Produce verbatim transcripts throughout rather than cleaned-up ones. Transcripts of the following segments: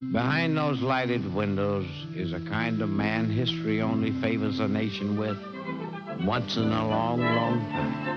Behind those lighted windows is a kind of man history only favors a nation with once in a long, long time.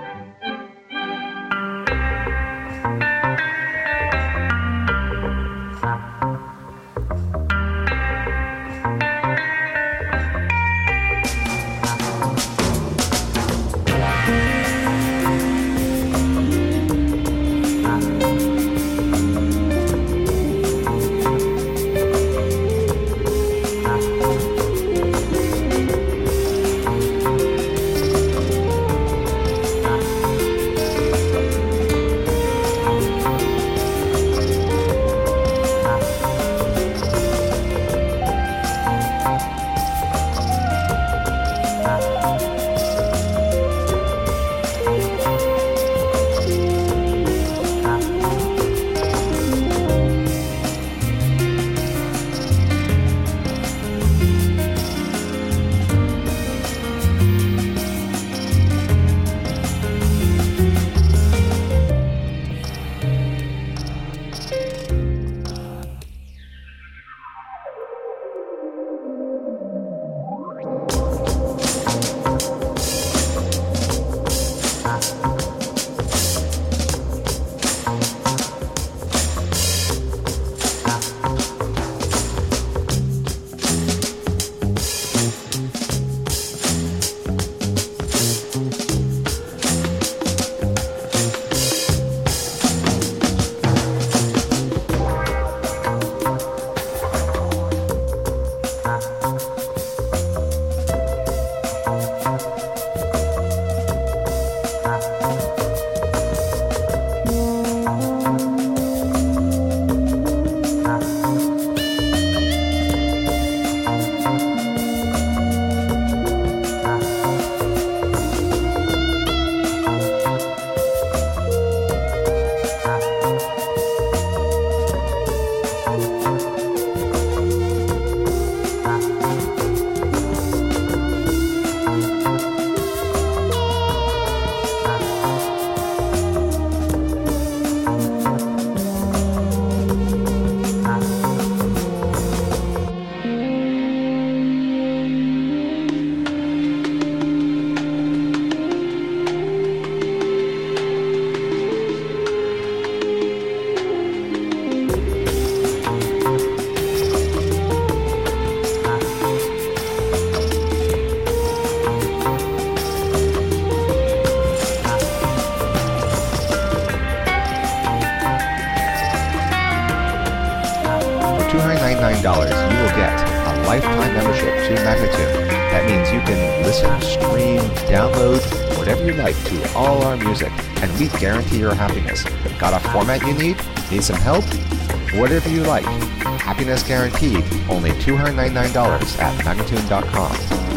two hundred ninety-nine dollars, you will get a lifetime membership to Magnatune. That means you can listen, stream, download, whatever you like to all our music, and we guarantee your happiness. Got a format you need? Need some help? Whatever you like. Happiness guaranteed. Only two hundred ninety-nine dollars at Magnatune dot com.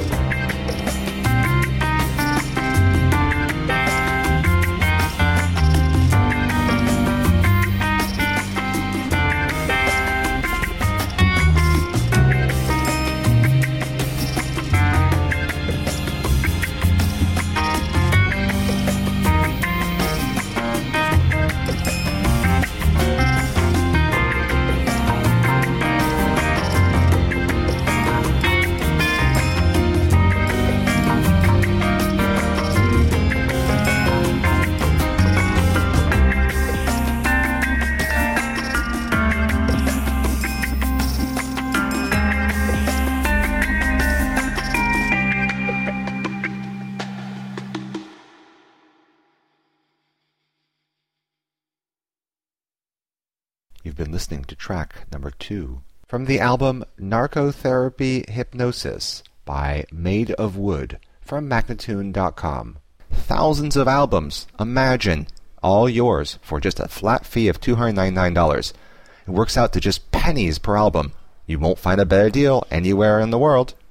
You've been listening to track number two from the album Narcotherapy Hypnosis by Made of Wood from Magnatune dot com. Thousands of albums, imagine, all yours for just a flat fee of two hundred ninety-nine dollars. It works out to just pennies per album. You won't find a better deal anywhere in the world.